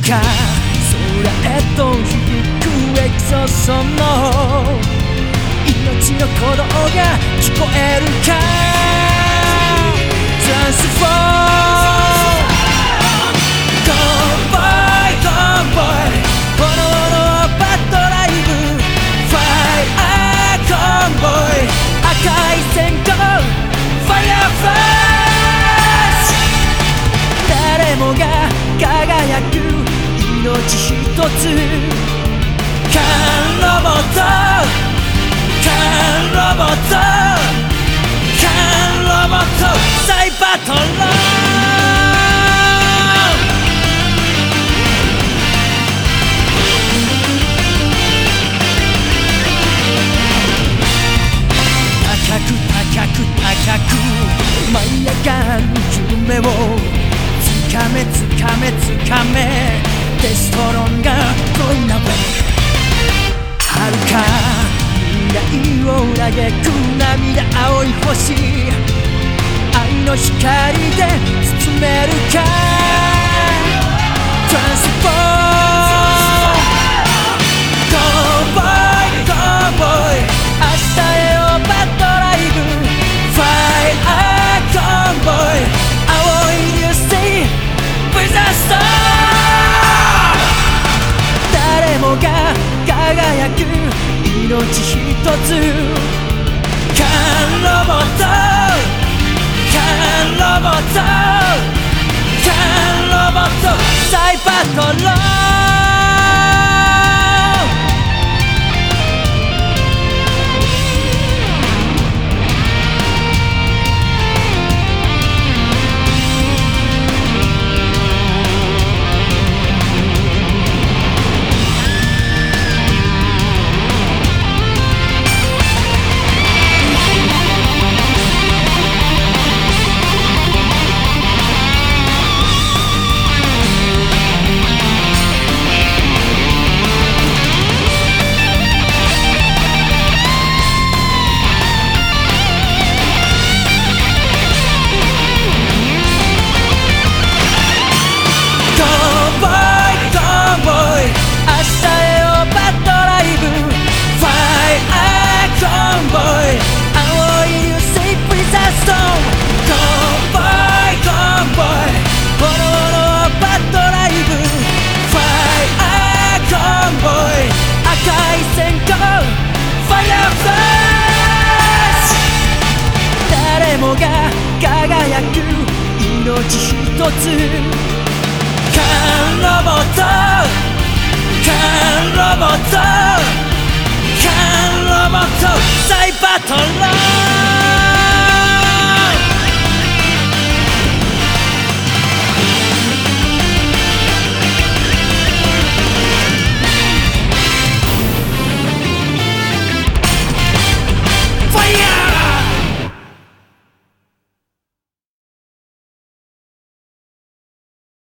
か空へと響くエクソソの命の鼓動が聞こえるか。トランスフォームゴーボーイゴーボーイ炎のバッドライブファイアーコンボイ赤い線香ファイアーファース誰もが輝く命一つカンロボットカンロボットカンロボットサイバトロ高く高く高く舞い上がる夢をつかめつかめつかめデストロンが恋なべ遥か未来を嘆く涙青い星愛の光で包めるか。トランスフォームゴーボーイゴーボーイ明日へをバッドライブファイアーコンボイ青い流星 With a star 誰もが輝く命一つカンロボットカンロボットカンロボットサイバトロ輝く命一つカンロボットカンロボットカンロボットサイバトロ